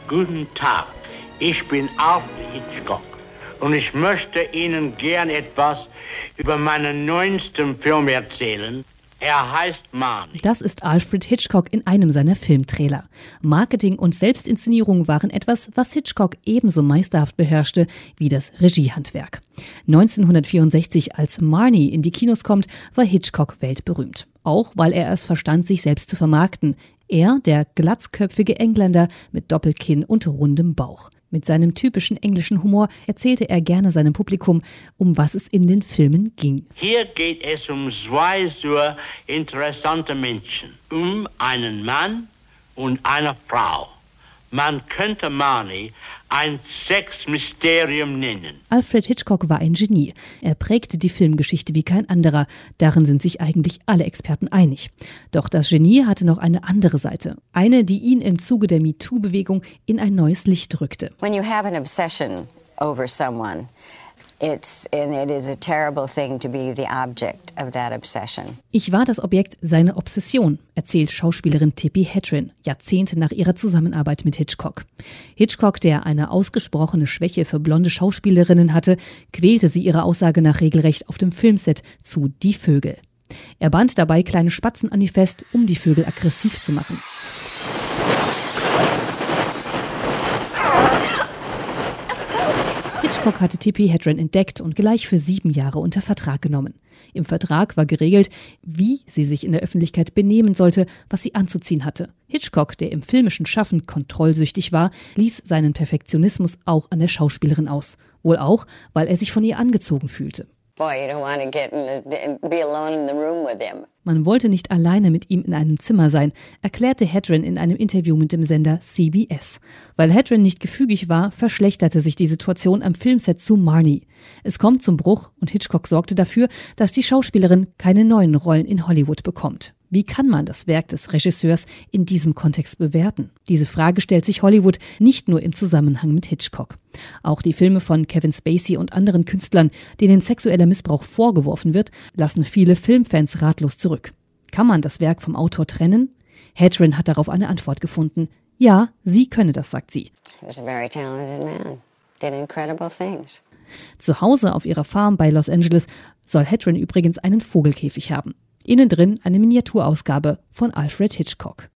Guten Tag, ich bin Alfred Hitchcock und ich möchte Ihnen gern etwas über meinen neuesten Film erzählen. Er heißt Marnie. Das ist Alfred Hitchcock in einem seiner Filmtrailer. Marketing und Selbstinszenierung waren etwas, was Hitchcock ebenso meisterhaft beherrschte wie das Regiehandwerk. 1964, als Marnie in die Kinos kommt, war Hitchcock weltberühmt. Auch weil er es verstand, sich selbst zu vermarkten. Er, der glatzköpfige Engländer mit Doppelkinn und rundem Bauch. Mit seinem typischen englischen Humor erzählte er gerne seinem Publikum, um was es in den Filmen ging. Hier geht es um zwei sehr interessante Menschen. Um einen Mann und eine Frau. Man könnte Marnie ein Sexmysterium nennen. Alfred Hitchcock war ein Genie. Er prägte die Filmgeschichte wie kein anderer. Darin sind sich eigentlich alle Experten einig. Doch das Genie hatte noch eine andere Seite. Eine, die ihn im Zuge der MeToo-Bewegung in ein neues Licht rückte. When you have an obsession over someone, it is a terrible thing to be the object of that obsession. Ich war das Objekt seiner Obsession, erzählt Schauspielerin Tippi Hedren, Jahrzehnte nach ihrer Zusammenarbeit mit Hitchcock. Hitchcock, der eine ausgesprochene Schwäche für blonde Schauspielerinnen hatte, quälte sie ihrer Aussage nach regelrecht auf dem Filmset zu Die Vögel. Er band dabei kleine Spatzen an die fest, um die Vögel aggressiv zu machen. Hitchcock hatte Tippi Hedren entdeckt und gleich für 7 Jahre unter Vertrag genommen. Im Vertrag war geregelt, wie sie sich in der Öffentlichkeit benehmen sollte, was sie anzuziehen hatte. Hitchcock, der im filmischen Schaffen kontrollsüchtig war, ließ seinen Perfektionismus auch an der Schauspielerin aus. Wohl auch, weil er sich von ihr angezogen fühlte. Boy, you don't want to get be alone in the room with him. Man wollte nicht alleine mit ihm in einem Zimmer sein, erklärte Hedren in einem Interview mit dem Sender CBS. Weil Hedren nicht gefügig war, verschlechterte sich die Situation am Filmset zu Marnie. Es kommt zum Bruch und Hitchcock sorgte dafür, dass die Schauspielerin keine neuen Rollen in Hollywood bekommt. Wie kann man das Werk des Regisseurs in diesem Kontext bewerten? Diese Frage stellt sich Hollywood nicht nur im Zusammenhang mit Hitchcock. Auch die Filme von Kevin Spacey und anderen Künstlern, denen sexueller Missbrauch vorgeworfen wird, lassen viele Filmfans ratlos zurück. Kann man das Werk vom Autor trennen? Hedren hat darauf eine Antwort gefunden. Ja, sie könne das, sagt sie. He was a very talented man. Did incredible things. Zu Hause auf ihrer Farm bei Los Angeles soll Hedren übrigens einen Vogelkäfig haben. Innen drin eine Miniaturausgabe von Alfred Hitchcock.